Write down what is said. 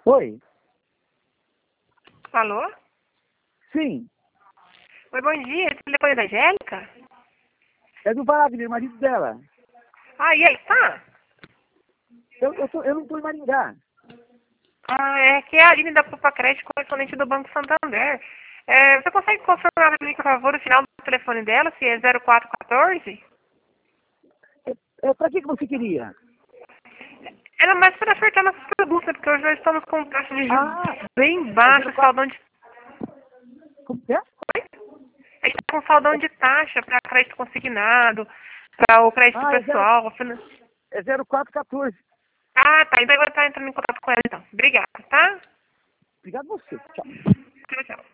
Oi? Alô? Sim. Oi, bom dia. Esse telefone é da Angélica? É do Wagner, marido dela. Ah, e aí, tá? Eu não tô em Maringá. Ah, é que é a Aline da Pupa Crédito, correspondente do Banco Santander. Você consegue confirmar para mim, por favor, o final do telefone dela, se é 0414? Pra que você queria? Era mais para acertar nossas perguntas, porque hoje nós estamos com taxa de juros Ah, bem é baixa, 04... saldão de... Como que é? Oi? A gente está com saldão de taxa para crédito consignado, para o crédito Ah, pessoal. é 0414. Ah, tá. Então eu vou estar entrando em contato com ela, então. Obrigada, tá? Obrigado a você. Tchau. Tchau, tchau.